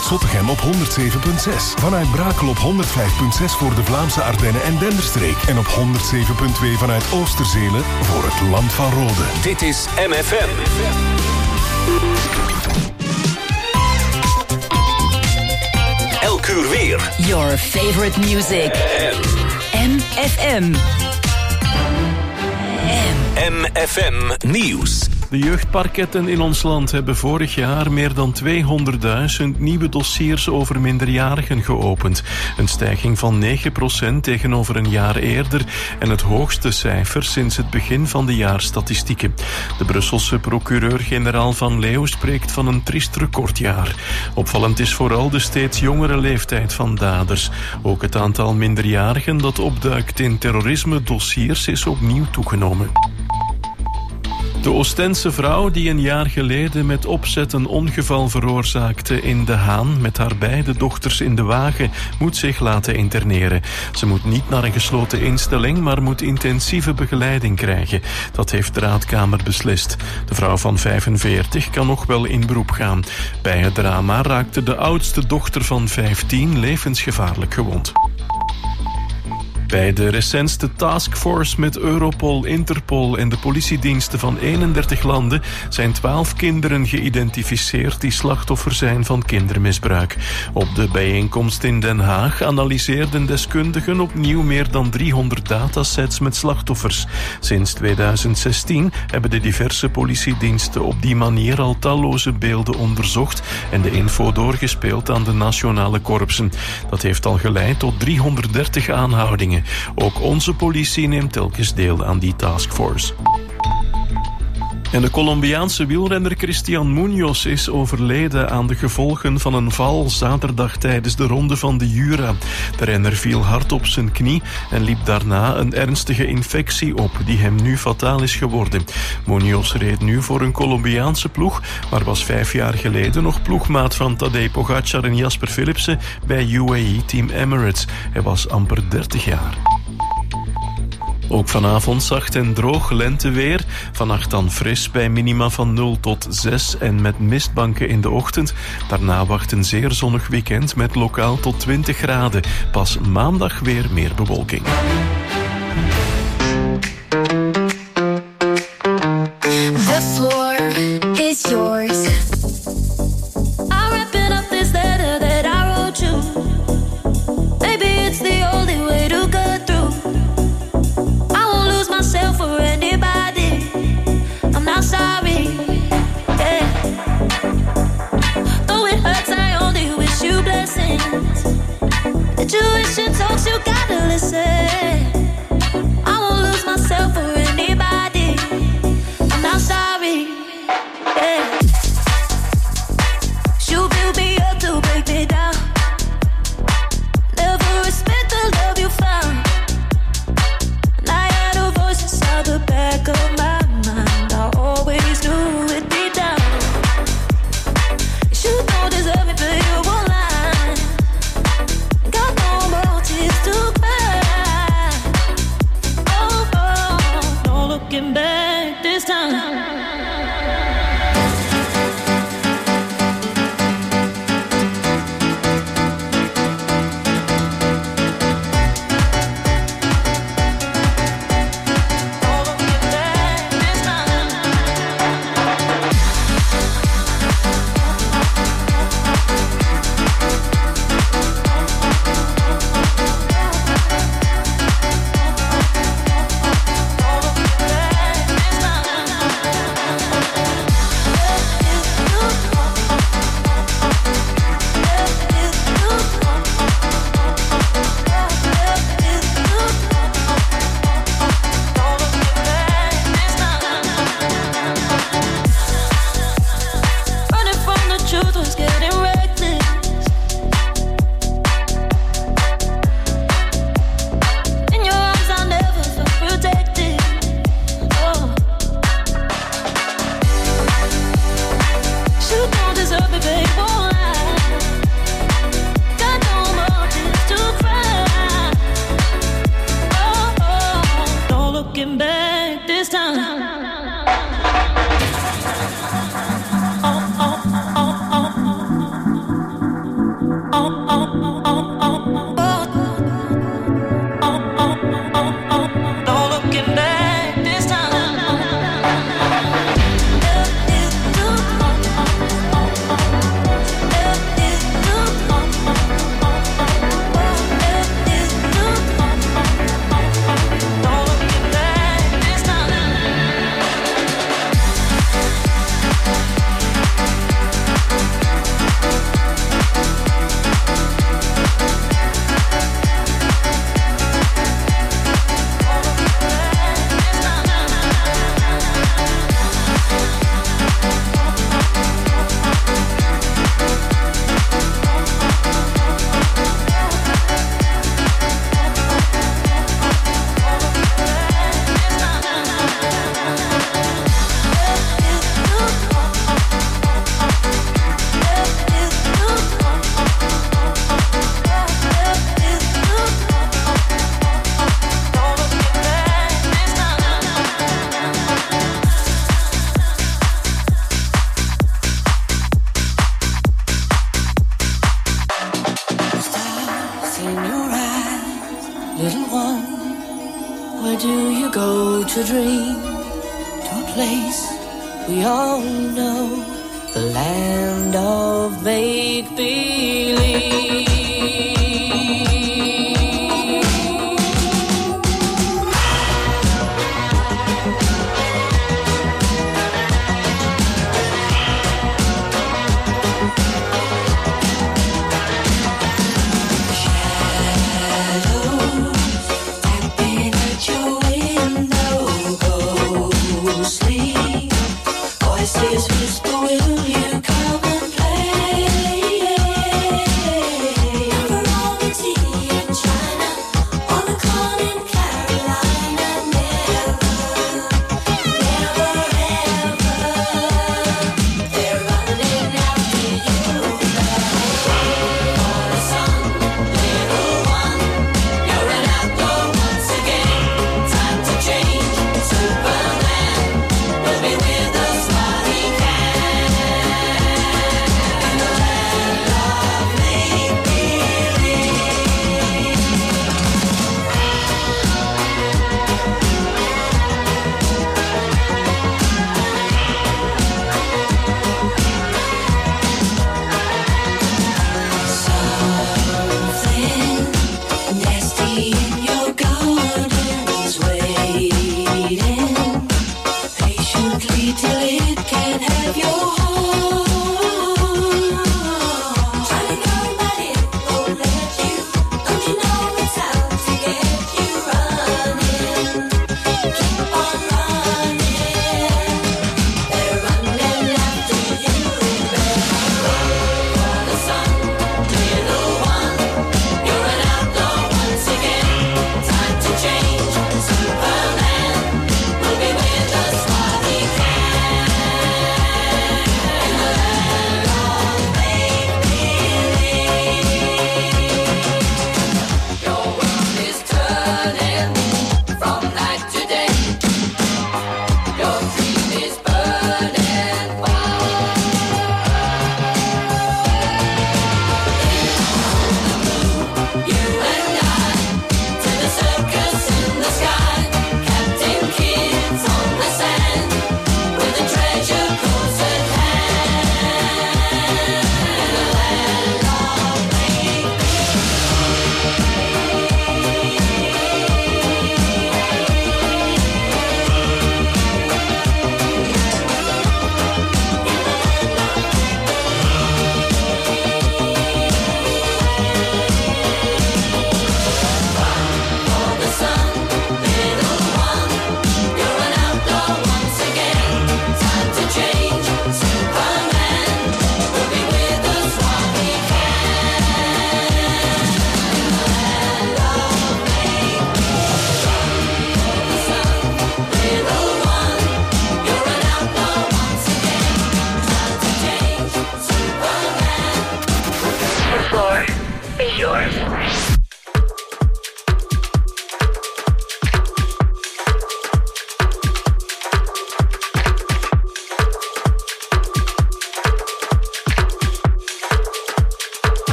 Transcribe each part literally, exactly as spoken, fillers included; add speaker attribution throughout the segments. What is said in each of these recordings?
Speaker 1: vanuit Zottegem op honderd zeven komma zes. Vanuit Brakel op honderd vijf komma zes voor de Vlaamse Ardennen en Denderstreek. En op honderd zeven komma twee vanuit Oosterzelen voor het Land van Rode.
Speaker 2: Dit is M F M. Elk uur weer.
Speaker 3: Your favorite music. M F M.
Speaker 2: M F M Nieuws.
Speaker 4: De jeugdparketten in ons land hebben vorig jaar meer dan tweehonderdduizend nieuwe dossiers over minderjarigen geopend. Een stijging van negen procent tegenover een jaar eerder en het hoogste cijfer sinds het begin van de jaarstatistieken. De Brusselse procureur-generaal Van Leeuw spreekt van een triest recordjaar. Opvallend is vooral de steeds jongere leeftijd van daders. Ook het aantal minderjarigen dat opduikt in terrorisme-dossiers is opnieuw toegenomen. De Oostense vrouw die een jaar geleden met opzet een ongeval veroorzaakte in De Haan met haar beide dochters in de wagen moet zich laten interneren. Ze moet niet naar een gesloten instelling, maar moet intensieve begeleiding krijgen. Dat heeft de Raadkamer beslist. De vrouw van vijfenveertig kan nog wel in beroep gaan. Bij het drama raakte de oudste dochter van vijftien levensgevaarlijk gewond. Bij de recentste taskforce met Europol, Interpol en de politiediensten van eenendertig landen zijn twaalf kinderen geïdentificeerd die slachtoffer zijn van kindermisbruik. Op de bijeenkomst in Den Haag analyseerden deskundigen opnieuw meer dan driehonderd datasets met slachtoffers. Sinds tweeduizend zestien hebben de diverse politiediensten op die manier al talloze beelden onderzocht en de info doorgespeeld aan de nationale korpsen. Dat heeft al geleid tot driehonderddertig aanhoudingen. Ook onze politie neemt telkens deel aan die taskforce. En de Colombiaanse wielrenner Cristian Muñoz is overleden aan de gevolgen van een val zaterdag tijdens de ronde van de Jura. De renner viel hard op zijn knie en liep daarna een ernstige infectie op die hem nu fataal is geworden. Muñoz reed nu voor een Colombiaanse ploeg, maar was vijf jaar geleden nog ploegmaat van Tadej Pogacar en Jasper Philipsen bij U A E Team Emirates. Hij was amper dertig jaar. Ook vanavond zacht en droog lenteweer. Vannacht dan fris bij minima van nul tot zes en met mistbanken in de ochtend. Daarna wacht een zeer zonnig weekend met lokaal tot twintig graden. Pas maandag weer meer bewolking.
Speaker 5: The floor is yours. I'm wrapping up this letter that I wrote you. Maybe it's the only way to go through. Myself or anybody, I'm not sorry, yeah. Though it hurts, I only wish you blessings. The tuition talks, you gotta listen. I won't lose myself or anybody, I'm not sorry, yeah. You build me up to break me down. Never respect the love you found. Out the back of my mind, I always knew it'd be down. You don't deserve it, but you won't lie. Got no more tears to cry. Oh, oh, no looking back this time. do you go to dream? To a place we all know, the land of make-believe. Voices whisper, will you come and play?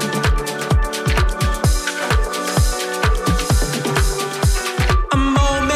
Speaker 6: A moment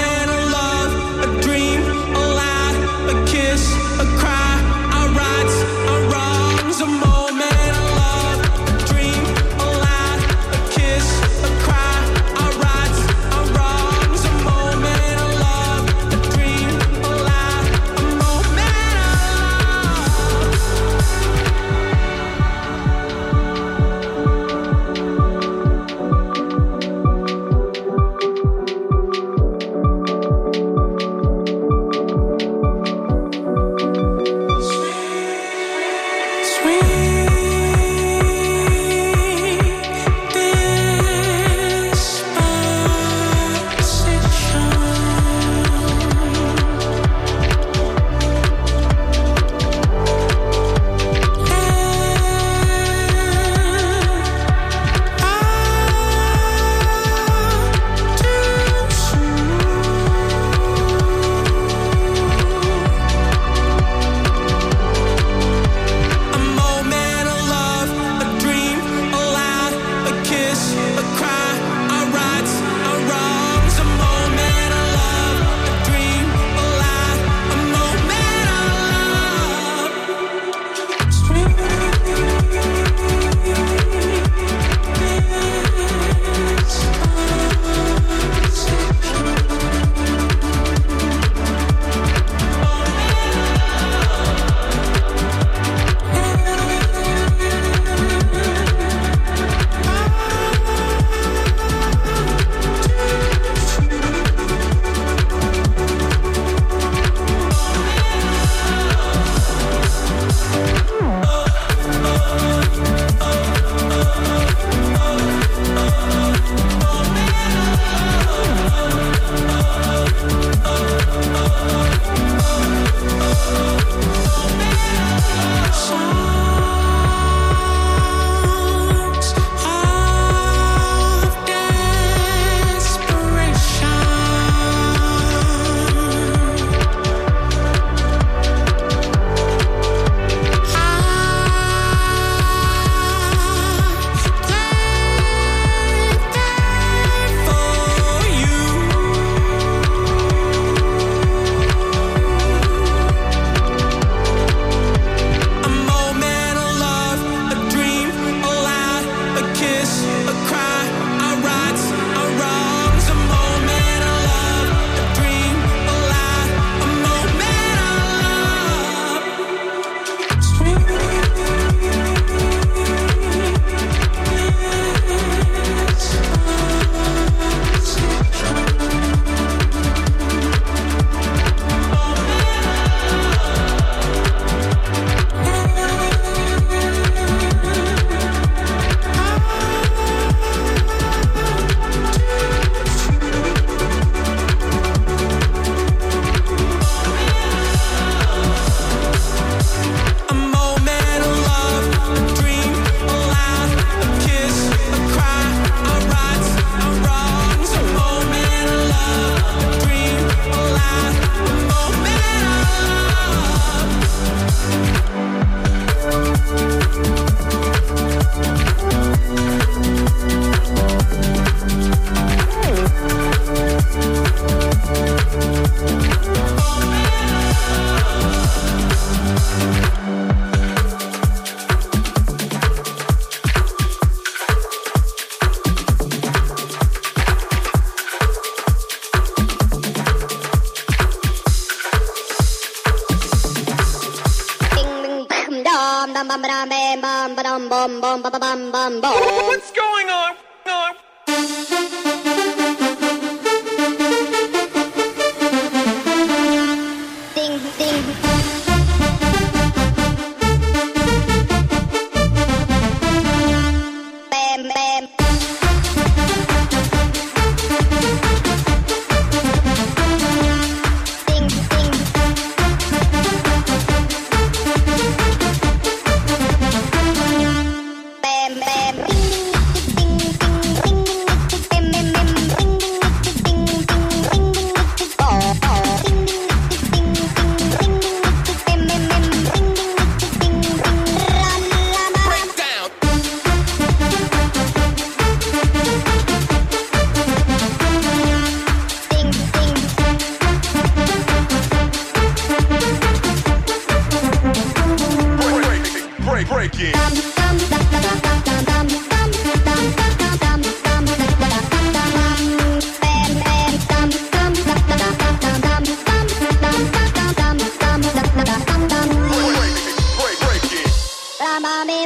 Speaker 6: bum ba ba bum bum bum.
Speaker 7: What's going on? on?
Speaker 6: Ding ding. Bam bam. Ding ding. Bam bam. Ding ding ding ding ding ding ding ding ding ding ding ding ding oh oh ding ding ding ding ding ding ding ding ding run la la
Speaker 7: Down.
Speaker 6: ding ding
Speaker 7: Break, break, break it. Break, break, break it.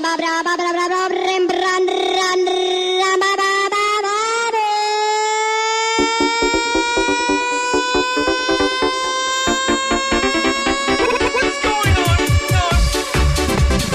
Speaker 7: What's going on? on?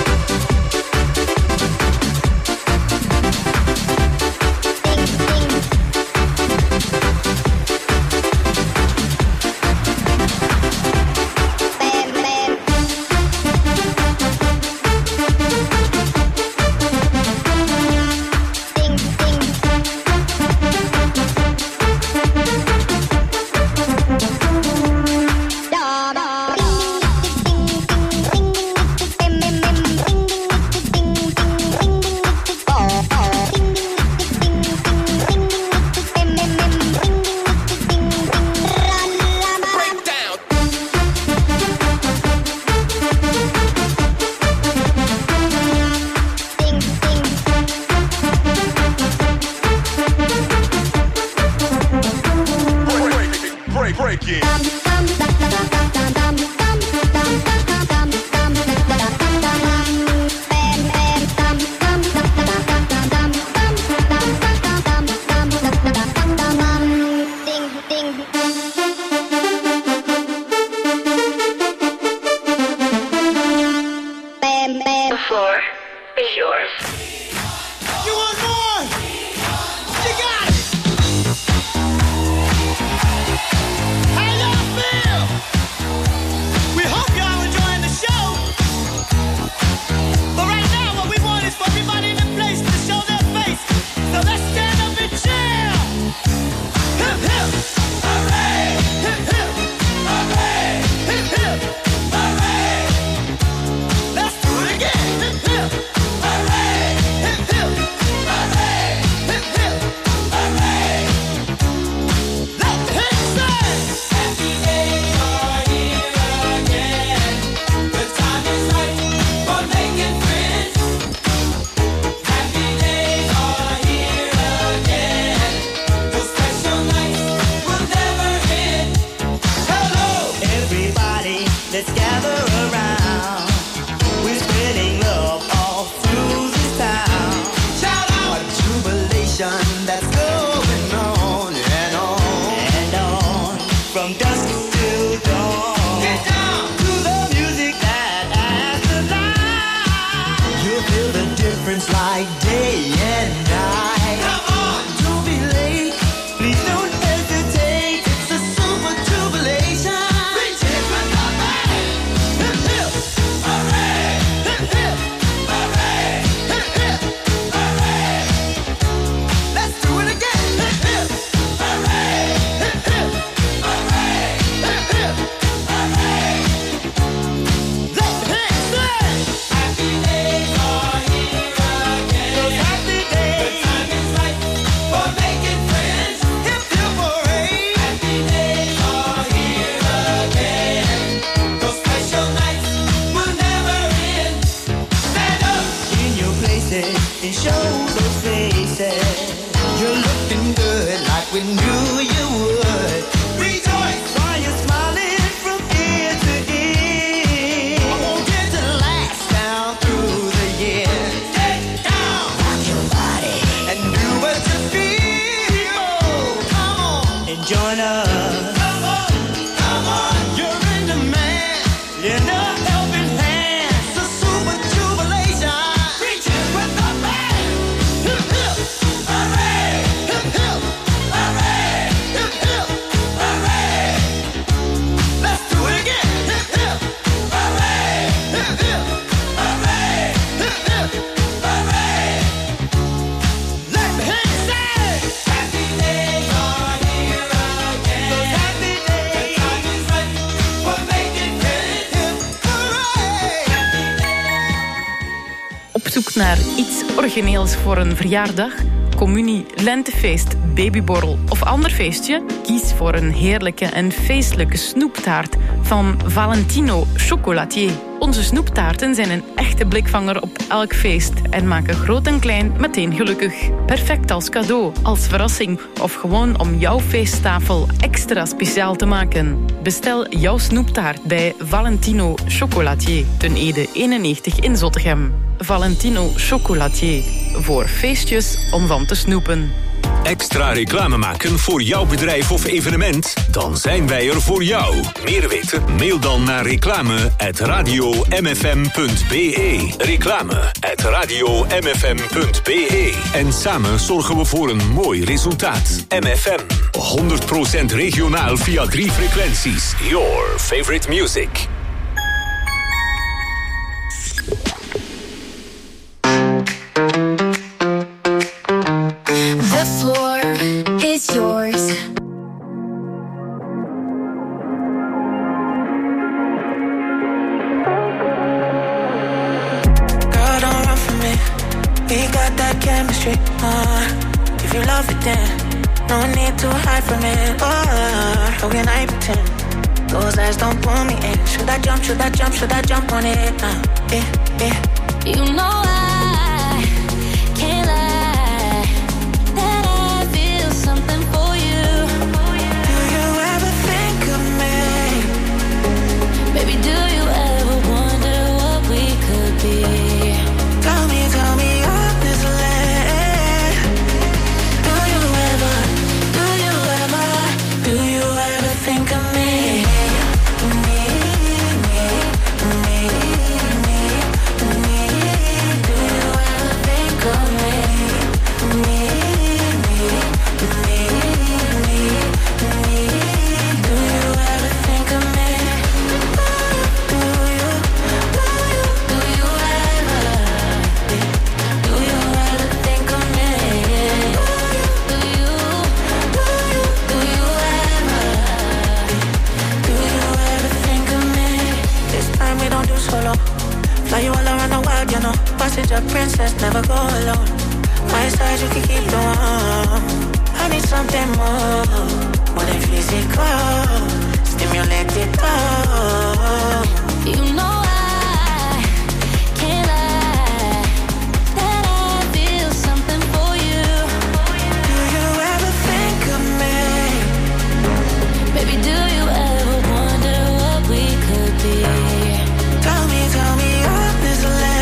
Speaker 7: Break down. Break, break, break it.
Speaker 6: The
Speaker 8: floor is yours.
Speaker 7: You want more? You got it. How y'all feel? We hope y'all enjoying the show. But right now, what we want is for everybody in the place to show their face. So let's stand up and cheer. Hip hip, hooray! Hip hip, hooray! Hip hip, hooray! Let's do it again. Hip hip, hooray! Hip hip, hooray! Hip hip, hooray! Let the hits say. Happy days are here again. The time is right for making friends. Happy days are here again. Those special nights will never end. Hello,
Speaker 9: Everybody, let's gather around. We're spreading love all through this town.
Speaker 7: shout out.
Speaker 9: Jubilation that's going on and on and on from dusk till dawn.
Speaker 7: Get down.
Speaker 9: To the music that adds the light. You'll feel the difference like day and night.
Speaker 7: Come on.
Speaker 9: Don't be late. Please don't hesitate. It's a super jubilation.
Speaker 7: Reach it with the band. Hip hip, hooray! Hip hip, hooray! Hip hip, hooray! Let's do it again. Hip hip, hooray! Hip hip, hooray! Hip hip, hooray! Let the hits say. Happy days are here again.
Speaker 9: Those happy days.
Speaker 7: The time is right for making friends.
Speaker 9: Hip hip hooray.
Speaker 7: Happy days are here again. Those special nights will never end. Stand up.
Speaker 9: In your places and show those faces. You're looking good like we knew you would.
Speaker 7: Rejoice.
Speaker 9: While you're smiling from ear to ear.
Speaker 7: I won't get to
Speaker 9: last down through the years.
Speaker 7: Get down.
Speaker 9: join us. Come on, come on, you're in demand. Lend a helping hand. It's a super jubilation. Reach it with the band. Hip hip, hooray! Hip hip, hooray! Hip hip, hooray! Let's do it again. Hip hip, hooray! Hip hip, hooray! Hip hip, hooray! Let me hear you say, happy days are here again. Those happy days, the time is right for making hip hip, hooray!
Speaker 10: Op zoek naar iets origineels voor een verjaardag, communie, lentefeest, babyborrel of ander feestje? Kies voor een heerlijke en feestelijke snoeptaart van Valentino Chocolatier. Onze snoeptaarten zijn een echte blikvanger op elk feest en maken groot en klein meteen gelukkig. Perfect als cadeau, als verrassing of gewoon om jouw feesttafel extra speciaal te maken. Bestel jouw snoeptaart bij Valentino Chocolatier, ten Ede eenennegentig in Zottegem. Valentino Chocolatier, voor feestjes om van te snoepen.
Speaker 2: Extra reclame maken voor jouw bedrijf of evenement? Dan zijn wij er voor jou. Meer weten? Mail dan naar reclame at radio m f m punt b e. Reclame at radio m f m punt b e. En samen zorgen we voor een mooi resultaat. M F M, honderd procent regionaal via drie frequenties. Your favorite music.
Speaker 5: The floor is yours.
Speaker 9: Girl, don't run from me. We got that chemistry. Uh, if you love it, then no need to hide from it. Uh, how can I pretend? Those eyes don't pull me in. Should I jump? Should I jump? Should I jump on it? Uh, yeah, yeah.
Speaker 5: You know I can't lie that I feel something for you.
Speaker 9: Do you ever think of me?
Speaker 5: Baby, do you ever wonder what we could be?
Speaker 9: Tell me, tell me honestly. Do you ever, do you ever, do you ever think of me? Me, me, me, me, me. Do you ever think of me? Me, me, me, me, me. Do you ever think of me? Do you, do you, do you ever? Do you ever think of me? Do you, do you, do you ever? Do you ever think of me? This time we don't do solo. Fly you all around the world, you know. Passenger princess, never go alone. My side you can keep the warm. I need something more, more than physical. Stimulate it all.
Speaker 5: You know I can't lie that I feel something for you.
Speaker 9: Do you ever think of me?
Speaker 5: Baby, do you ever wonder what we could be?
Speaker 9: Tell me, tell me honestly.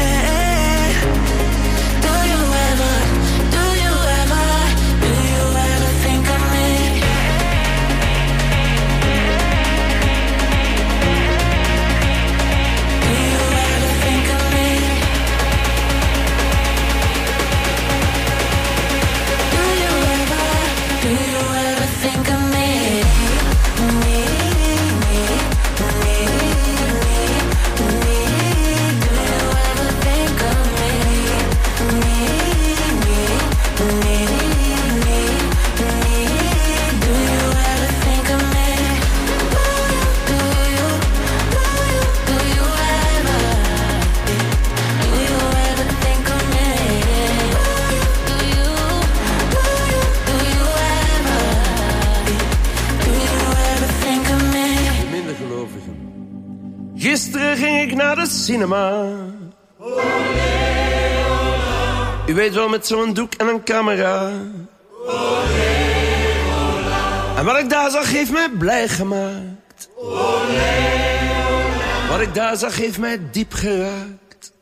Speaker 9: Do you ever, do you ever, do you ever think of me? Do you ever think of me? Do you ever, do you ever think of me? Me, me, me, me, me. Do you ever think of me? Me, me, me, me, me. Do you ever think of me? Do you, do you, do you ever? Do you ever think of me? Do you, do you, do you ever? Do you ever think of me?
Speaker 11: Minder gelovigen. Gisteren ging ik naar de cinema. U weet wel, met zo'n doek en een camera. En wat ik daar zag heeft mij blij gemaakt. Wat ik daar zag heeft mij diep geraakt.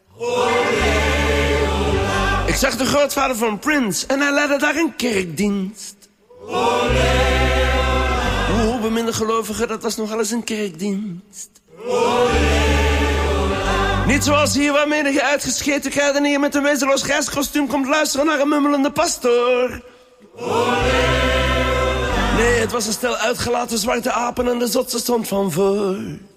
Speaker 11: Ik zag de grootvader van Prince en hij leidde daar een kerkdienst. beminde gelovigen, dat was nogal eens een kerkdienst. Niet zoals hier waar menige uitgescheten kruidenier met een wezenloos grijskostuum komt luisteren naar een mummelende pastoor. Nee, het was een stel uitgelaten zwarte apen en de zotse stond van voor.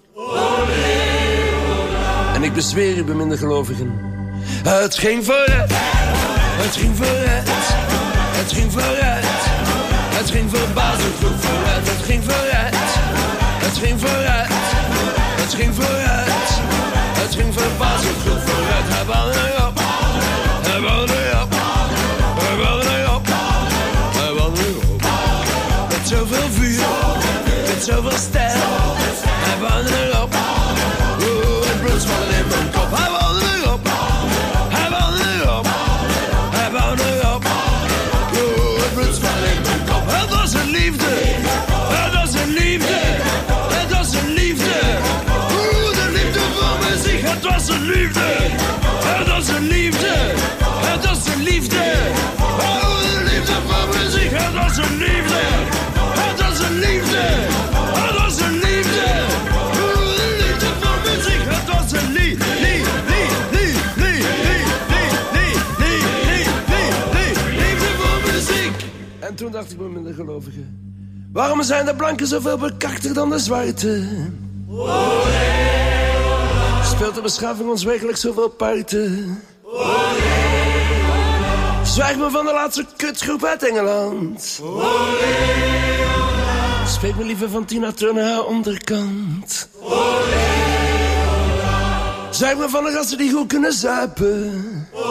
Speaker 11: En ik bezweer u, beminde gelovigen, het ging vooruit, het ging vooruit, het ging vooruit, het ging verbazend goed vooruit, het ging vooruit, het ging vooruit, het ging vooruit, het ging verbazend goed vooruit. Hij wou erop, hij wou erop, hij wou erop, hij wou erop. Met zoveel vuur, met zoveel stijl, hij wou erop. Oeh, het bloed zwallen in mijn kop. Hij wou erop, hij wou erop, hij wou erop. Oeh, het bloed zwallen in mijn kop. Het was een liefde, het was een liefde, het was een liefde. Oeh, de liefde voor muziek. Het was een liefde, het was een liefde, het was een liefde. Oeh, de liefde voor muziek. Het was een liefde, het was een liefde, het was een liefde. Oeh, de liefde voor muziek. Het was een liefde. En toen dacht ik me met de gelovigen, waarom zijn de blanken zoveel bekakter dan de zwarte? Speelt de beschaving ons werkelijk zoveel parten? Zwijg me van de laatste kutgroep uit Engeland. Spreek me liever van Tina Turner haar onderkant. Zwijg me van de gasten die goed kunnen zuipen.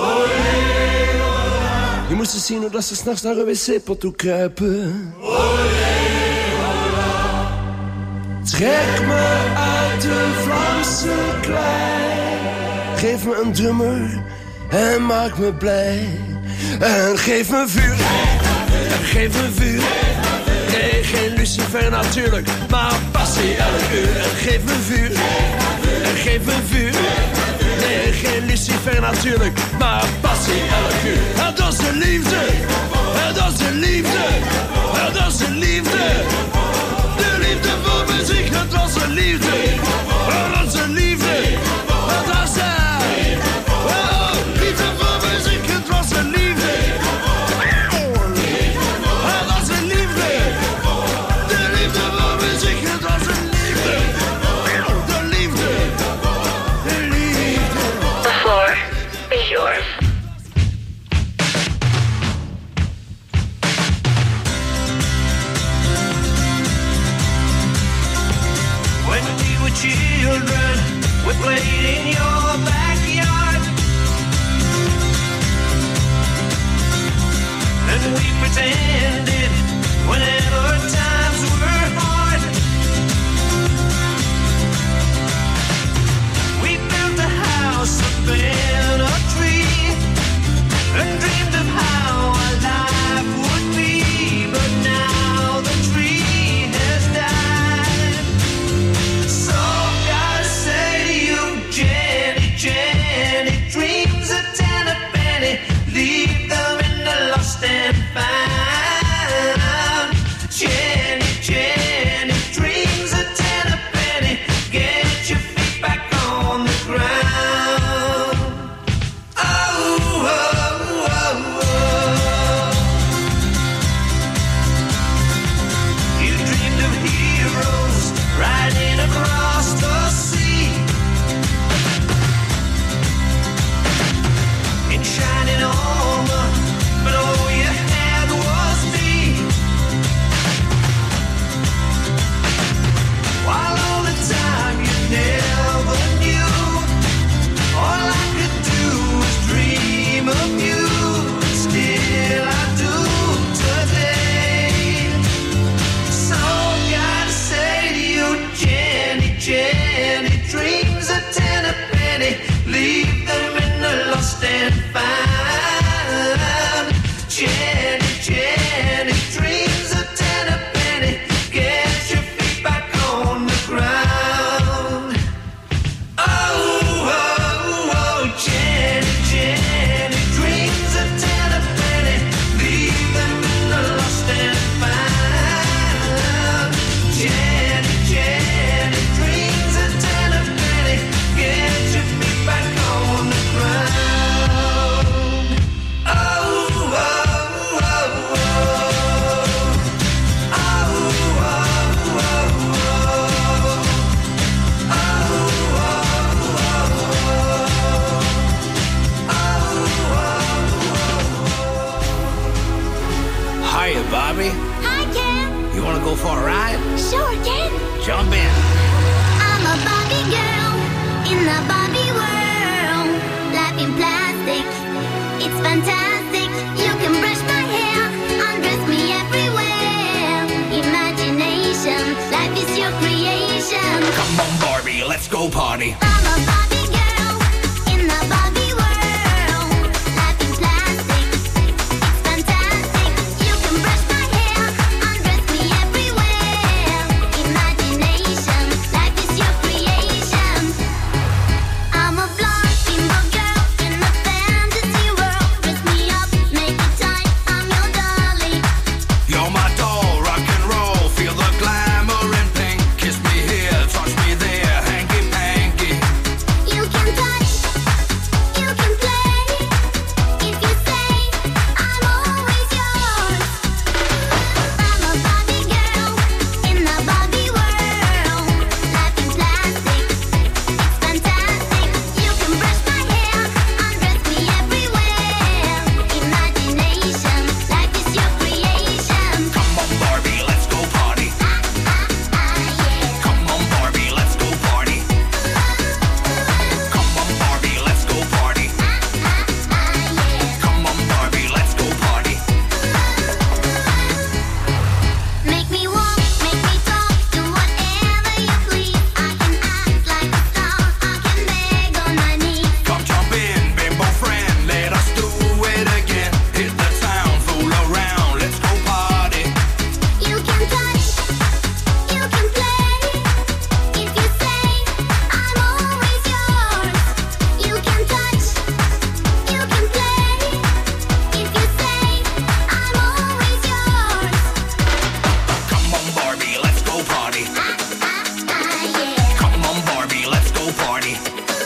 Speaker 11: Je moest eens zien hoe dat ze s'nachts naar een wc-pot toe kruipen. Trek me uit de Vlaamse klei. Geef me een drummer en maak me blij. En geef me vuur, en geef me vuur. Nee, geen Lucifer natuurlijk, maar passie elk uur. En geef me vuur, en geef me vuur. Nee, geen Lucifer natuurlijk, maar passie elk uur. Het was een liefde, het was een liefde, het was een liefde. De liefde voor muziek, het was een liefde, het was een liefde. Het was een, oh, liefde voor muziek, het was een liefde. Het was een liefde, de liefde voor muziek, het was een liefde. De liefde, de liefde.
Speaker 8: The floor is yours.
Speaker 7: When we were children, we played in your backyard. And we pretended whenever times were hard. We built a house up in a tree and dreamed of how our life would be. But now the tree has died. So gotta say to you, Jenny, Jenny, dreams of ten a penny, leave them in the lost and found.
Speaker 11: Bobby.
Speaker 6: Hi, Ken.
Speaker 11: You want to go for a ride?
Speaker 6: Sure, Ken.
Speaker 11: Jump in.
Speaker 6: I'm a Barbie girl in the Barbie world. Life in plastic, it's fantastic. You can brush my hair, undress me everywhere. Imagination, life is your creation.
Speaker 11: Come on, Barbie, let's go party.
Speaker 6: I'm a Barbie girl in the Barbie world. Life in plastic, it's fantastic. You can brush my hair, undress me everywhere. Imagination, life is your creation. I'm a blonde bimbo girl in a fantasy world. Dress me up, make it tight, I'm your dolly.
Speaker 11: You're my doll, rock and roll. Feel the glamour and pink. Kiss me here, touch me there, hanky panky.
Speaker 6: You can touch, you can play. If you say, I'm always yours. I'm a Barbie girl in the Barbie world. Life in plastic, it's fantastic. You can brush my hair, undress me everywhere. Imagination, life is your creation.
Speaker 11: Come on, Barbie, let's go party. Come on, Barbie, let's go party. Come on, Barbie, let's go party. Come on, Barbie, let's go party.
Speaker 6: Make me walk, make me talk, do whatever you please. I can act like a star, I can beg on my knees.
Speaker 11: Come jump in, bimbo friend, let us do it again. Hit the town, fool around, let's go party.
Speaker 6: You can touch, you can play. If you say, I'm always yours. You can touch, you can play. If you say, I'm always yours.
Speaker 11: Come on, Barbie, let's go party.
Speaker 6: Ah, yeah.
Speaker 11: Come on, Barbie, let's go party.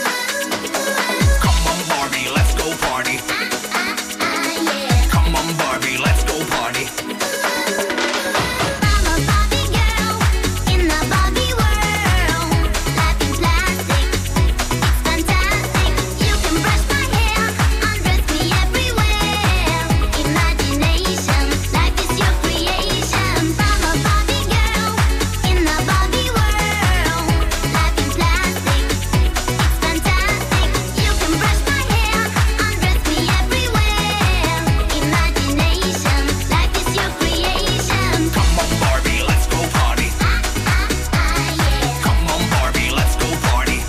Speaker 11: Come on, Barbie, let's go party.
Speaker 6: Ah, yeah.
Speaker 11: Come on, Barbie, let's go party.
Speaker 6: I'm a Barbie girl in the Barbie world. Life in plastic, it's fantastic. You can brush my hair, undress me everywhere. Imagination, life is your creation. I'm a Barbie girl in the Barbie world. Life in plastic, it's fantastic. You can brush my hair, undress me everywhere. Imagination, life is your creation.
Speaker 11: Come on, Barbie, let's go party. Come on, Barbie, let's go party.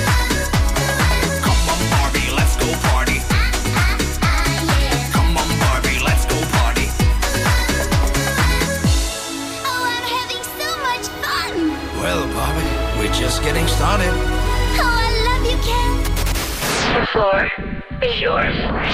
Speaker 11: Come on, Barbie, let's go party. Come on, Barbie, let's go party.
Speaker 6: Oh, I'm having so much fun.
Speaker 11: Well, Barbie, we're just getting started.
Speaker 6: Oh, I love you, Ken.
Speaker 8: The floor is yours.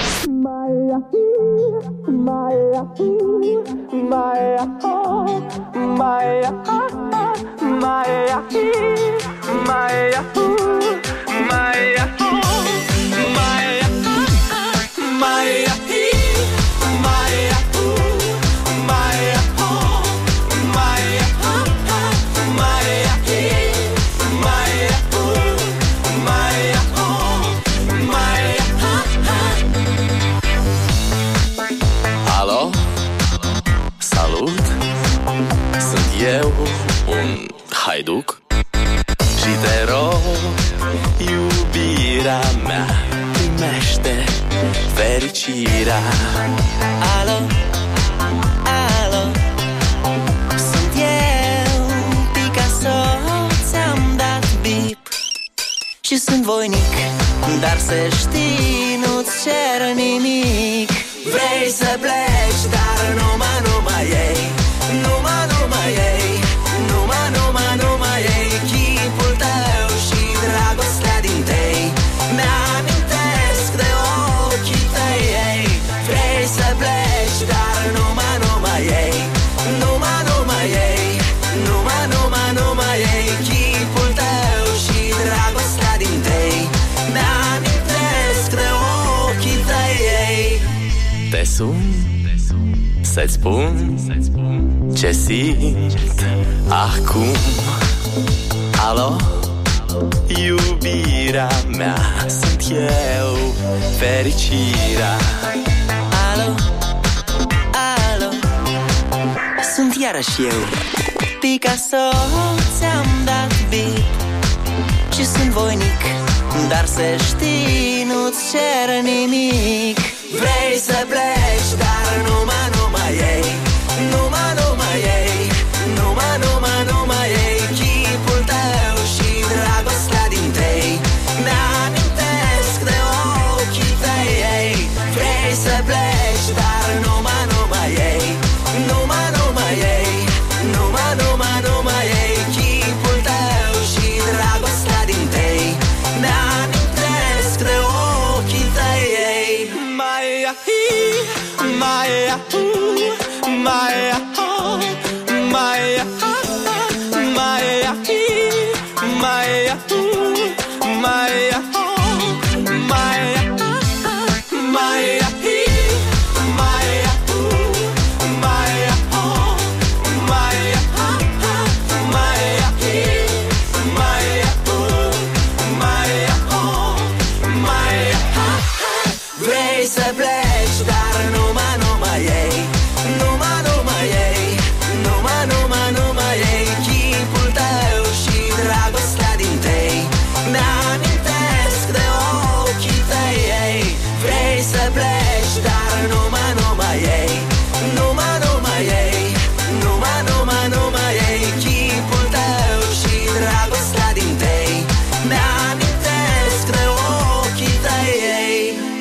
Speaker 12: Alo? Salut! Sunt eu, un haiduc și te rog, iubirea mea, primește fericirea. Alo? Alo? Sunt eu, Picasso, ți-am dat bip și sunt voinic, dar să știi, nu-ți cer nimic. Vrei să pleci, dar numai, numai ei, numai, numai ei, numai, numai, numai ei, chipul tău și dragostea din tei, mi-amintesc de ochii tăi, ei. Vrei să pleci, dar numai, numai ei, numai, numai ei, numai, numai, numai ei, chipul tău și dragostea din tei, mi-amintesc de ochii tăi, ei. Te sun să-ți spun ce simt acum. Alo? Iubirea mea, sunt eu, fericirea. Alo? Alo? Sunt iarăși eu, Picasso, ți-am dat beat și sunt voinic, dar să știi, nu-ți cer nimic. Vrei să pleci, dar numai, numai ei, numai, numai ei, numai, numai, numai ei, chipul tău și dragostea din tei, mi-amintesc de ochii tăi, ei. Vrei să pleci, dar numai, numai ei, numai, numai ei, numai, numai, numai ei, chipul tău și dragostea din tei, mi-amintesc de ochii tăi, ei. Maia hi, Maia hu, Maia ho, Maia ha, Maia hi, Maia hu, Maia ho, Maia ha, Maia hi, Maia hu, Maia ho, Maia ha, Maia hi, Maia hu, Maia ho, Maia ha. Vrei să pleci, dar numai, numai ei, numai, numai ei, numai, numai, numai ei, chipul tău și dragostea din tei, mi-amintesc de ochii tăi, ei. Vrei să pleci, dar numai, numai ei, numai, numai ei, numai, numai, numai ei, chipul tău și dragostea din tei, mi-amintesc de ochii tăi, ei.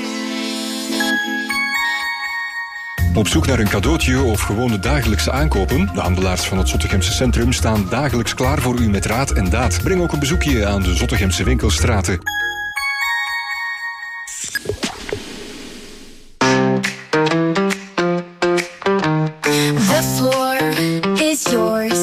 Speaker 13: Op zoek naar een cadeautje of gewoon de dagelijkse aankopen? De handelaars van het Zottegemse Centrum staan dagelijks klaar voor u met raad en daad. Breng ook een bezoekje aan de Zottegemse winkelstraten.
Speaker 9: The floor is yours.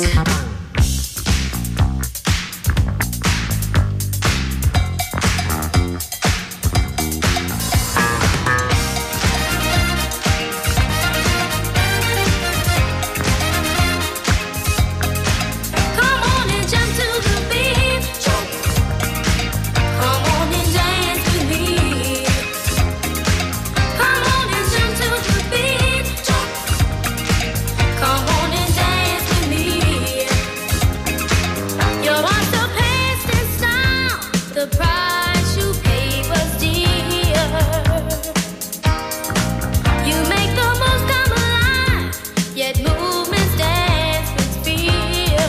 Speaker 5: Come on and jump to the beat. Come on and dance with me. Come on and jump to the beat. Come on and dance with me. Your heart surpassed in style. The price you paid was dear. You make the most come alive, yet movements dance with fear.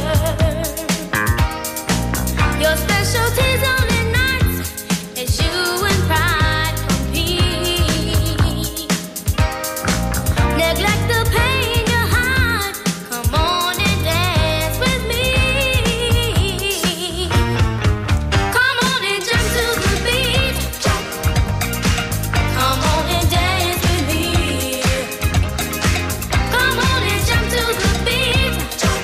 Speaker 5: Your specialty's only nights as you and pride compete. Neglect the pain you hide. Come on and dance with me. Come on and jump to the beat. Come on and dance with me. Come on and jump to the beat.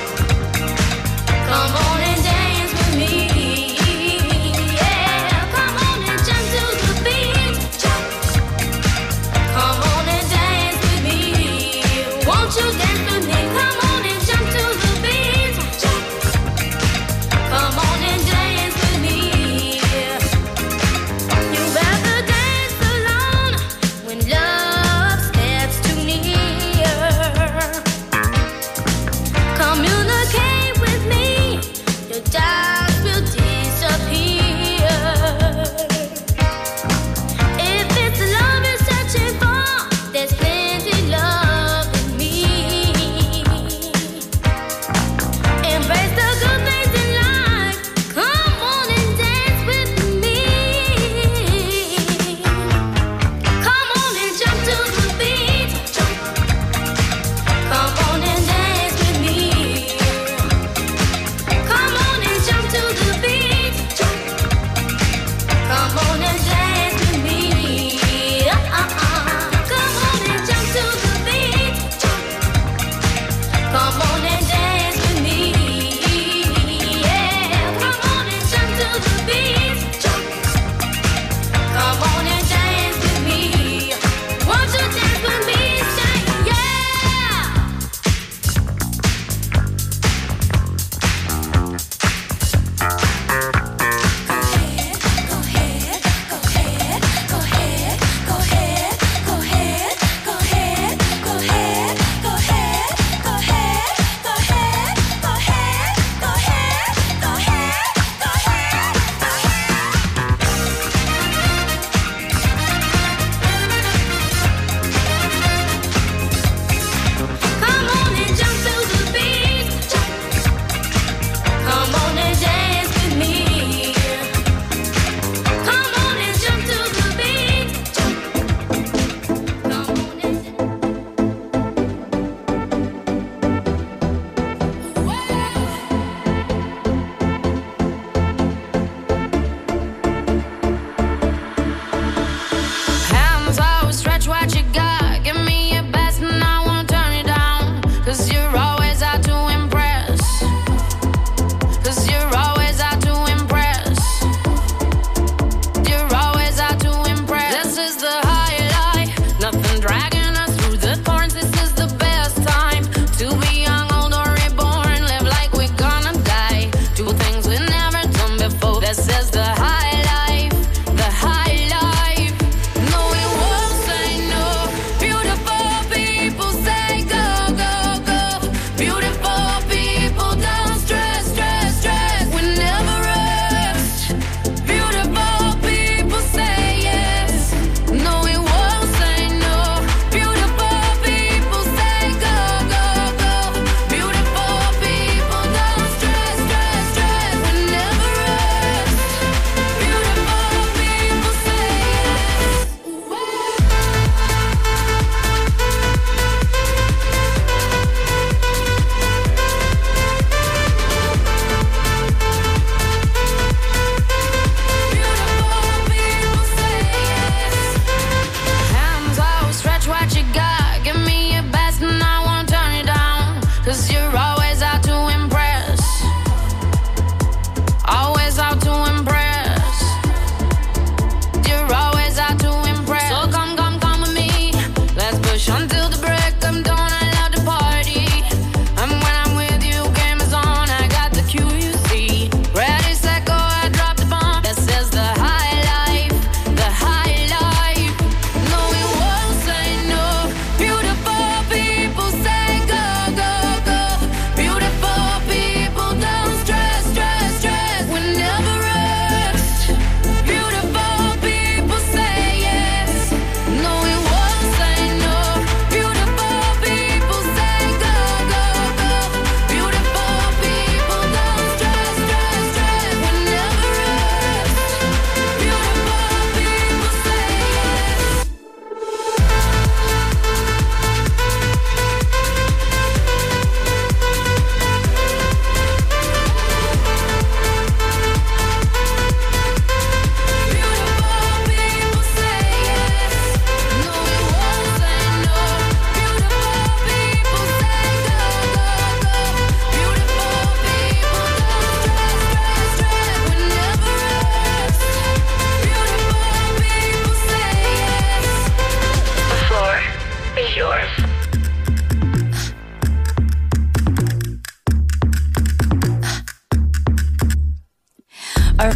Speaker 5: Come on and dance with me. Yeah, come on and jump to the beat. Come on and dance with me. Won't you dance with me? Come on and jump to the beat. Come on and dance with me. You rather dance alone when love steps too near. Communicate with me, your doubts will disappear. If it's love you're searching for, there's plenty love in me.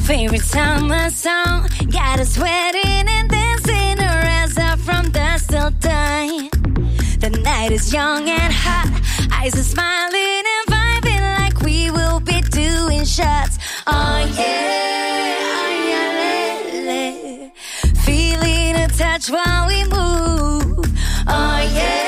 Speaker 5: favorite summer song. Got us sweating and dancing around up from dusk till dawn. The night is young and hot, eyes are smiling and vibing like we will be doing shots. Oh yeah, oh yeah, le, le. Feeling a touch while we move. Oh yeah.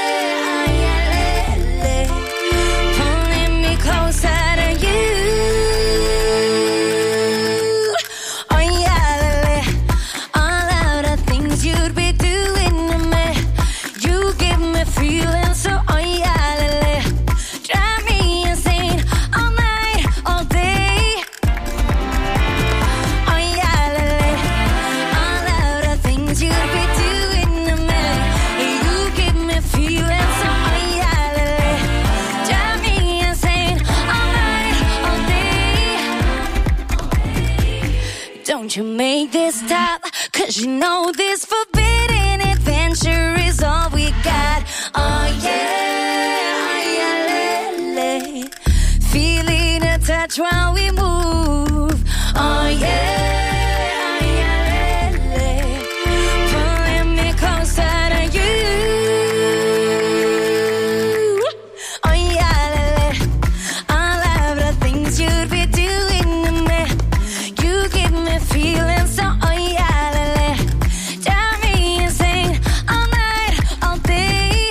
Speaker 5: Don't you make this stop, cause you know this forbidden adventure is all we got. Oh yeah, oh yeah, le, le. Feeling a touch while we move. Oh yeah, oh yeah, le, le. Pulling me closer to you. Oh yeah, le, le. All of the things you'd be doing to me. You give me feeling so, oh yeah, le, le. Drive me insane all night, all day.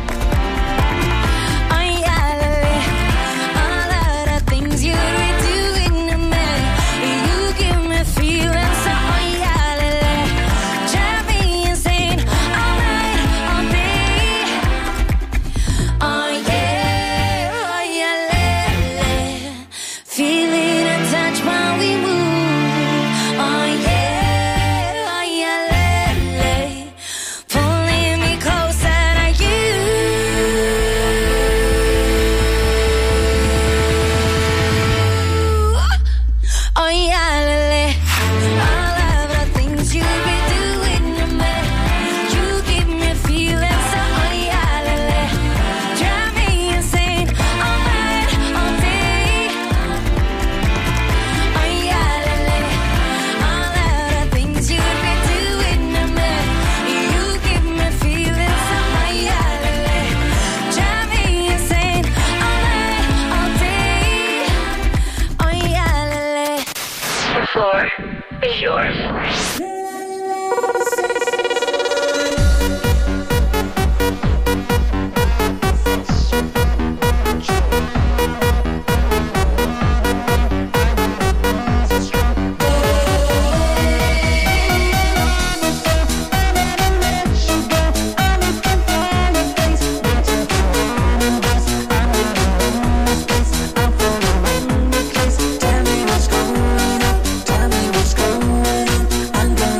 Speaker 5: Oh yeah, le, le. All of the things you'd be doing to me. You give me feeling so, oh yeah, le, le. Drive me insane all night, all day. Oh yeah, oh yeah, le, le. Feeling a touch while we move. Oh yeah, oh yeah, le, le. Pulling me closer to you. Oh yeah, le, le. All of the things you be doing to me. You give me feeling so, oh yeah, le, le. Drive me insane all night, all day. Oh yeah, le, le. All of the things you be doing to me. You give me feeling so, oh yeah, le, le. Drive me insane all night, all day. Oh yeah, le, le.
Speaker 8: The floor is yours.
Speaker 9: Tell me what's going on, tell me what's going on. I'm gonna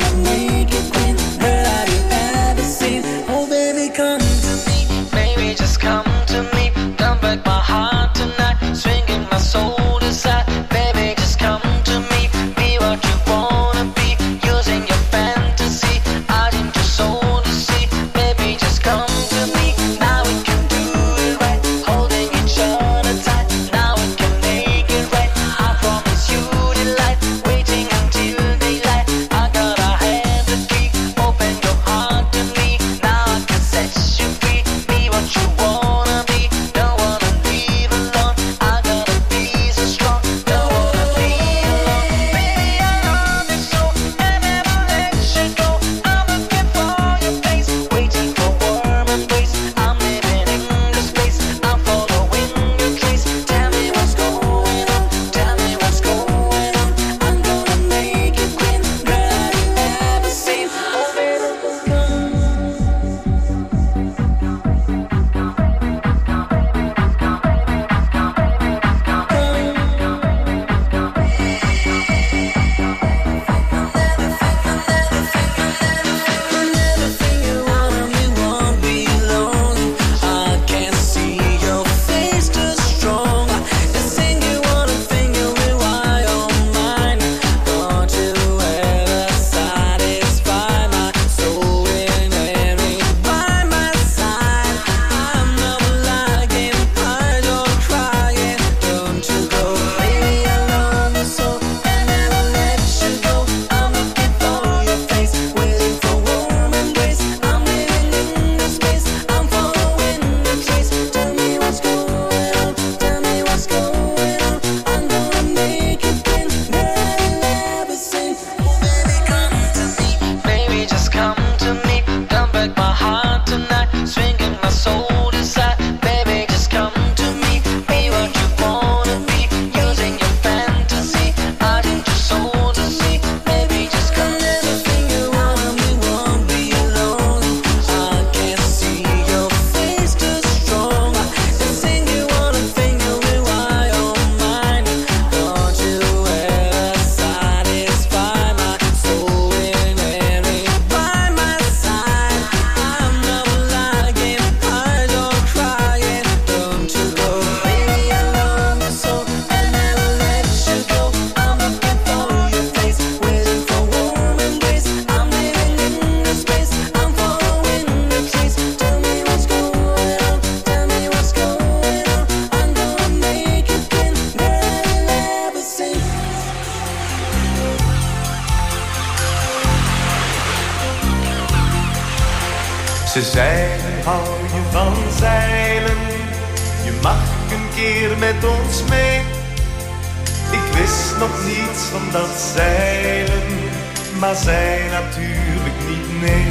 Speaker 14: Ze zeiden, hou je van zeilen? Je mag een keer met ons mee. Ik wist nog niets van dat zeilen, maar zij natuurlijk niet, nee.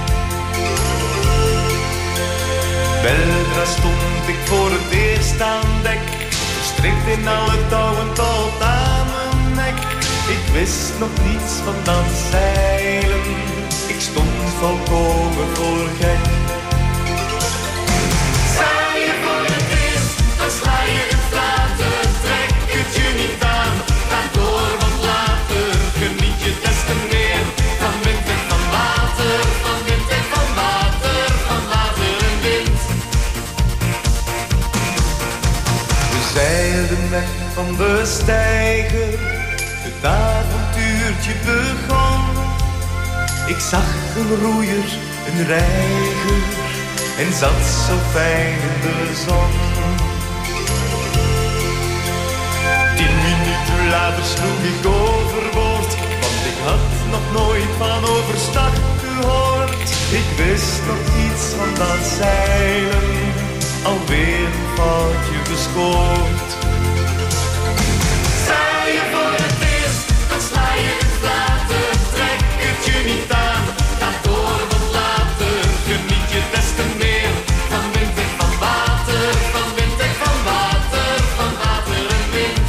Speaker 14: Weldra stond ik voor het eerst aan dek, verstrikt in alle touwen tot aan mijn nek. Ik wist nog niets van dat zeilen, ik stond volkomen voor gek. Zei je voor het eerst, dan sla je het flaten, trek het je niet aan. Ga door, want later geniet je des te meer van wind en van water, van wind en van water, van water en wind. We zeilden weg van de steiger, het avontuurtje begon. Ik zag een roeier, een reiger, en zat zo fijn in de zon. Tien minuten later sloeg ik overboord, want ik had nog nooit van overstag gehoord. Ik wist nog iets van dat zeilen, alweer een foutje gescoord. Zei je voor het eerst, dan sla je het flaten, trek het je niet aan. Ga door, want later geniet je des te meer van wind en van water, van wind en van water, van water en wind.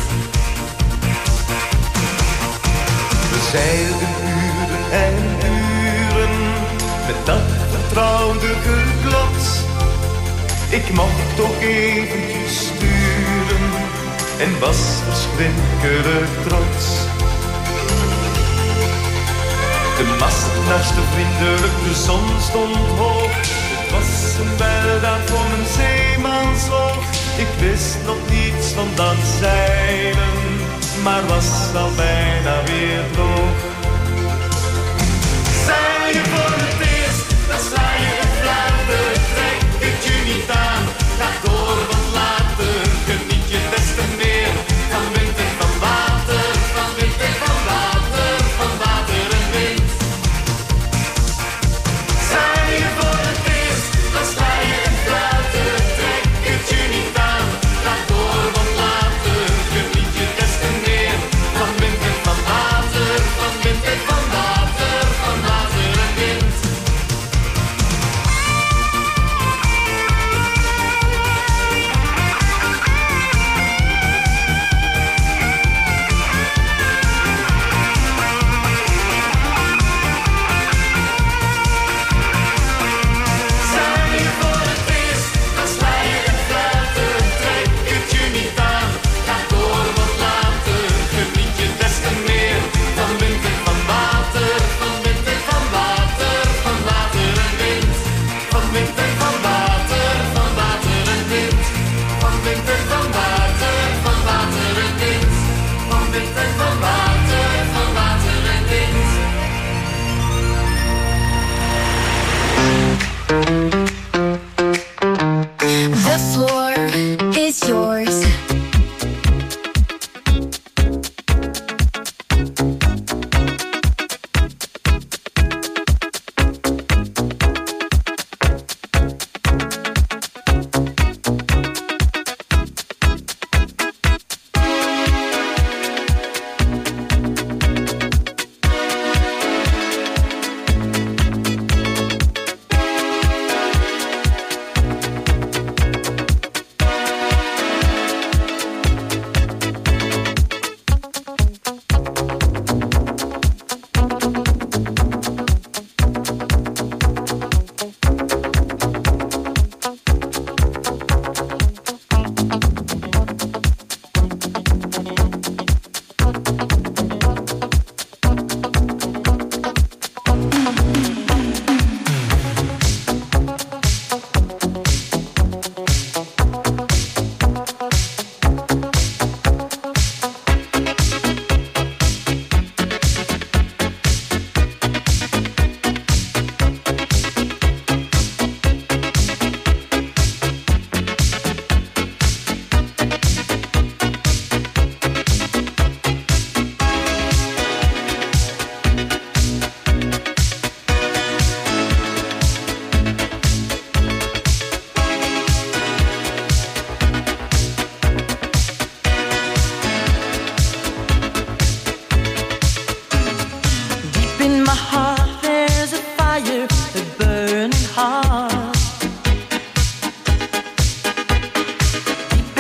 Speaker 14: We zeilden uren en uren met dat vertrouwde geklots. Ik mocht toch eventjes sturen en was verschrikkelijk trots. De mast naast vriendelijk, de zon stond hoog. Het was een weldaad voor een zeemansoog. Ik wist nog niets van dat zeilen, maar was al bijna weer droog. Zei je voor het eerst, dan sla je het fluiten, trek het je niet aan. Ga door, want later geniet je des te meer van wind en van water, van wind en van water, van water en wind. Zei je voor het eerst, dan sla je het fluiten, trek het je niet aan. Ga door, want later geniet je des te meer van wind en van water, van wind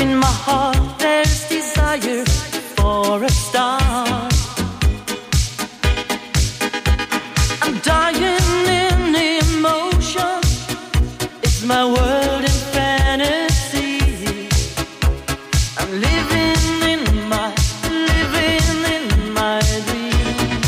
Speaker 9: In my heart there's desire for a star. I'm dying in emotion. It's my world in fantasy. I'm living in my, living in my dream.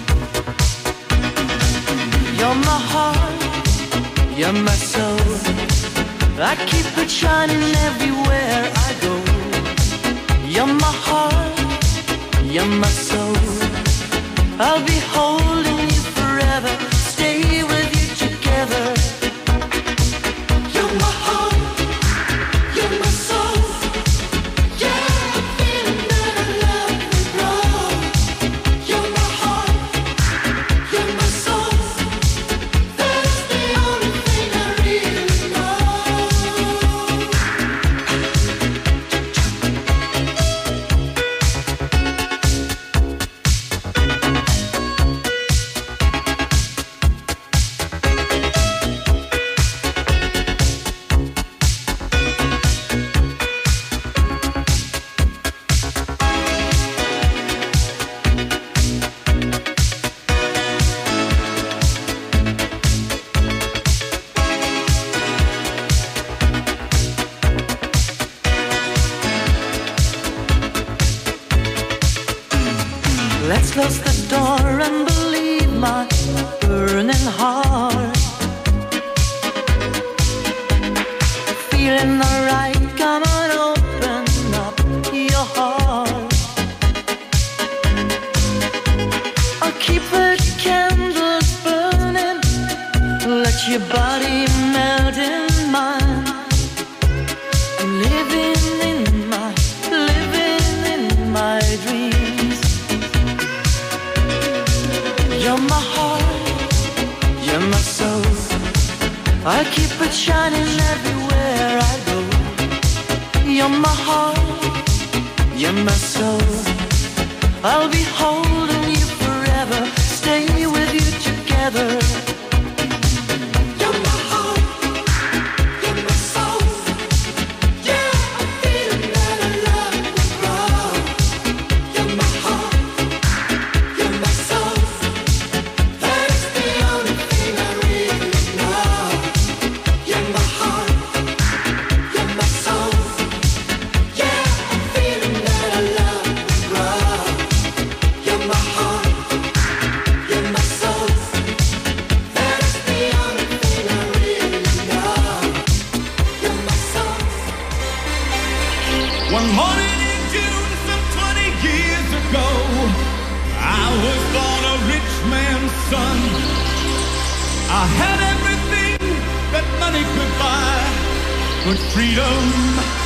Speaker 9: You're my heart, you're my soul. I keep it shining everywhere I go. You're my heart, you're my soul. I'll be holding you forever, stay with you together. You're my heart, you're my soul. Yeah, I'm feeling that I love you, bro. You're my heart, you're my soul. That's the only thing I really know. Let's close the door and believe my burning heart. Feeling alright, come on, open up your heart. I'll keep the candles burning, let your body melt in mine. I'm living in my, living in my dreams. You're my heart, you're my soul. I keep it shining everywhere I go. You're my heart, you're my soul. I'll be holding you forever, stay with you together. You're my heart, you're my soul. Yeah, I'm feeling that I love you, bro. You're my heart, you're my soul. That's the only thing I really know. You're my heart, you're my soul. Yeah, I'm feeling that I love you, bro. You're my heart, you're my soul. That's the only thing I really know. You're my soul.
Speaker 14: One morning in June some twenty years ago, I was born a rich man's son. I had everything that money could buy, but freedom